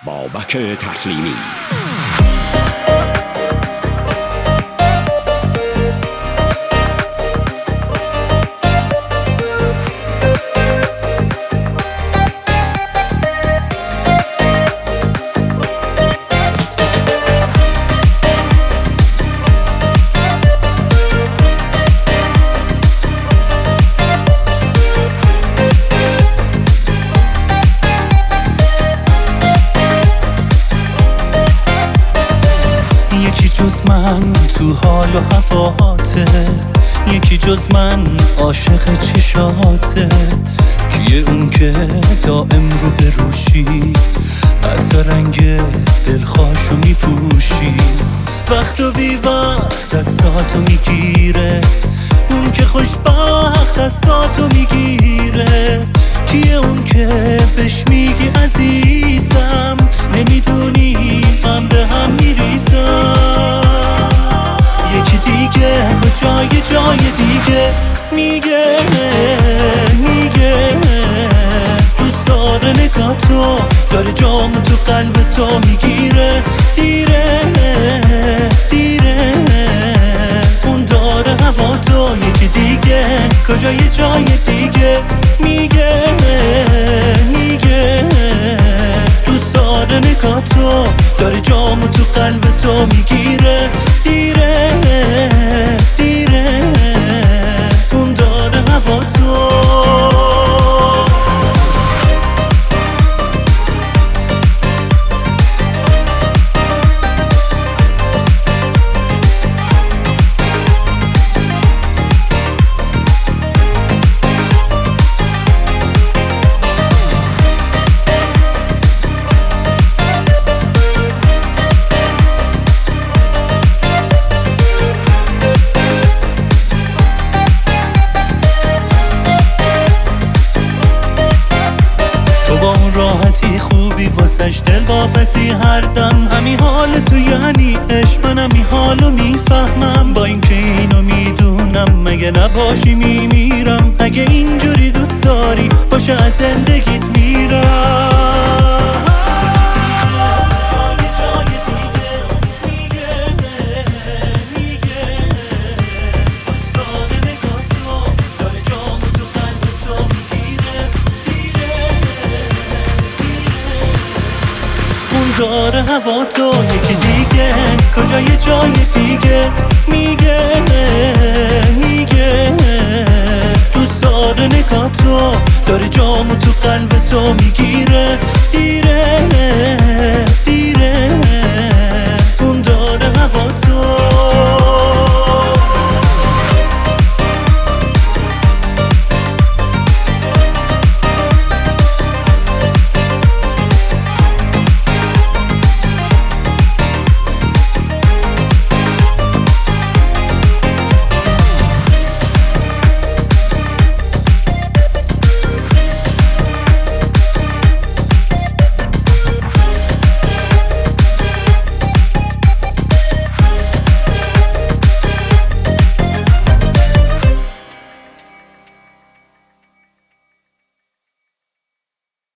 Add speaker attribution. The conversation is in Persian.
Speaker 1: بابک تسلیمی.
Speaker 2: جز من تو حال و هواته، یکی جز من عاشق چشاته. کیه اون که دائم رو به روشی، حتی رنگ دلخواشو میپوشی؟ وقت و بی وقت دستاتو میگیره، اون که خوشبخت دستاتو میگیره. کیه اون که بهش میگی عزیزم، نمیدونی من به هم میریزم. یکی دیگه جای دیگه میگه دوست داره نگاه تو، داره جامو تو قلب تو میگیره. دیره اون داره هوا تو. یکی دیگه کجای جای دیگه میگه دوست داره نگاه تو، داره جامو تو قلب تو میگیره. دیره اون داره هوا تو. راحتی خوبی واسش دل واپسی هر دم. همین حال تو یعنی عشق، منم این حالو میفهمم. با اینکه اینو میدونم مگه نباشی میمیرم. اگه اینجوری دوست داری باشه از زندگیت میرم. داره هوا تو. یکی دیگه کجای جای دیگه میگه دوست داره نگاه تو، داره جامو تو قلب تو میگیره.